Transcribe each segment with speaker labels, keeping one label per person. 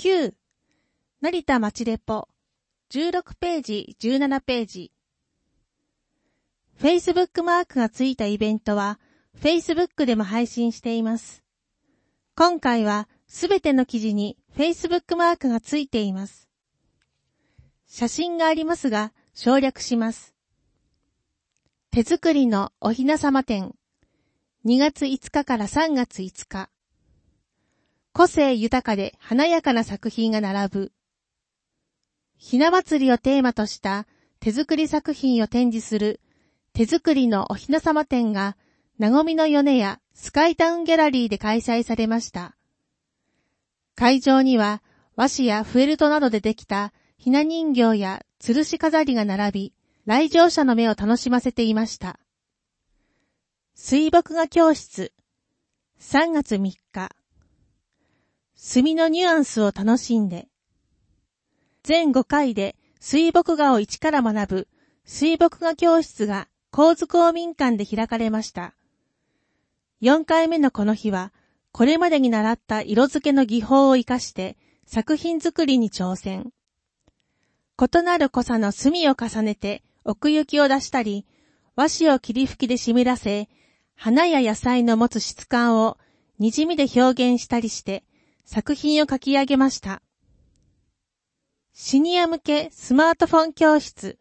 Speaker 1: 9、成田町レポ、16ページ、17ページ。Facebook マークがついたイベントは、Facebook でも配信しています。今回は、すべての記事に Facebook マークがついています。写真がありますが、省略します。手作りのおひなさま展。2月5日から3月5日。個性豊かで華やかな作品が並ぶ。ひな祭りをテーマとした手作り作品を展示する手作りのおひなさま展がなごみの米屋スカイタウンギャラリーで開催されました。会場には和紙やフェルトなどでできたひな人形や吊るし飾りが並び、来場者の目を楽しませていました。水墨画教室3月3日。墨のニュアンスを楽しんで。全5回で水墨画を一から学ぶ水墨画教室が神津公民館で開かれました。4回目のこの日は、これまでに習った色付けの技法を活かして作品作りに挑戦。異なる濃さの墨を重ねて奥行きを出したり、和紙を霧吹きで湿らせ、花や野菜の持つ質感を滲みで表現したりして作品を描き上げました。シニア向けスマートフォン教室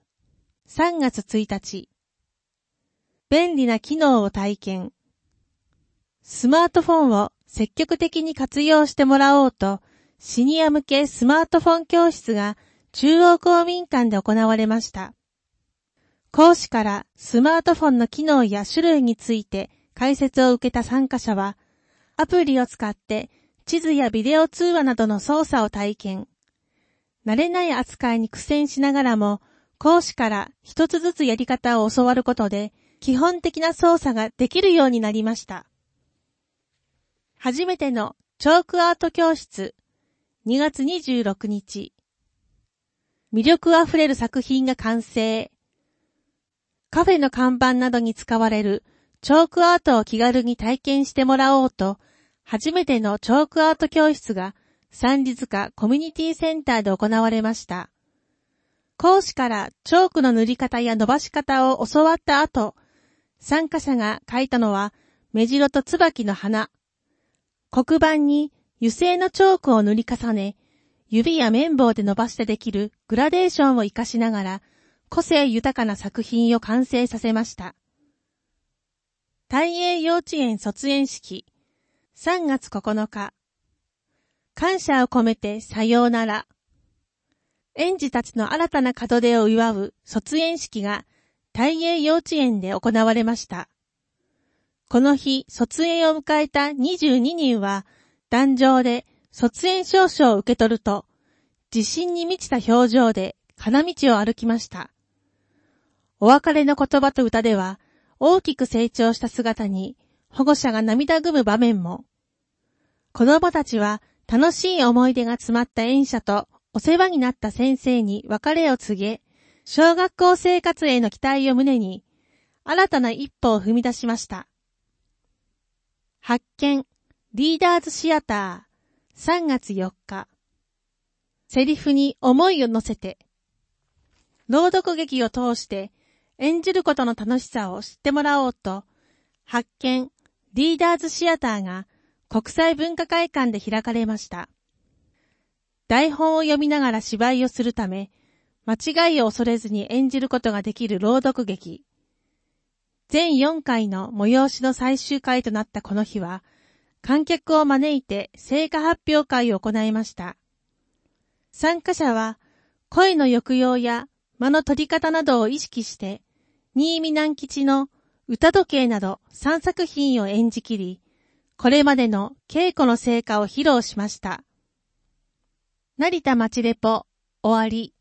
Speaker 1: 3月1日。便利な機能を体験。スマートフォンを積極的に活用してもらおうと、シニア向けスマートフォン教室が中央公民館で行われました。講師からスマートフォンの機能や種類について解説を受けた参加者は、アプリを使って地図やビデオ通話などの操作を体験。慣れない扱いに苦戦しながらも、講師から一つずつやり方を教わることで、基本的な操作ができるようになりました。初めてのチョークアート教室2月26日。魅力あふれる作品が完成。カフェの看板などに使われるチョークアートを気軽に体験してもらおうと、初めてのチョークアート教室が三里塚コミュニティセンターで行われました。講師からチョークの塗り方や伸ばし方を教わった後、参加者が描いたのは目白と椿の花。黒板に油性のチョークを塗り重ね、指や綿棒で伸ばしてできるグラデーションを活かしながら、個性豊かな作品を完成させました。大英幼稚園卒園式3月9日。感謝を込めてさようなら。園児たちの新たな門出を祝う卒園式が大英幼稚園で行われました。この日、卒園を迎えた22人は、壇上で卒園証書を受け取ると、自信に満ちた表情で花道を歩きました。お別れの言葉と歌では、大きく成長した姿に保護者が涙ぐむ場面も。子供たちは楽しい思い出が詰まった園舎とお世話になった先生に別れを告げ、小学校生活への期待を胸に、新たな一歩を踏み出しました。発見、リーダーズシアター、3月4日。セリフに思いを乗せて、朗読劇を通して演じることの楽しさを知ってもらおうと、発見、リーダーズシアターが国際文化会館で開かれました。台本を読みながら芝居をするため、間違いを恐れずに演じることができる朗読劇。全4回の催しの最終回となったこの日は、観客を招いて成果発表会を行いました。参加者は、声の抑揚や間の取り方などを意識して、新見南吉の歌時計など3作品を演じきり、これまでの稽古の成果を披露しました。成田町レポ、終わり。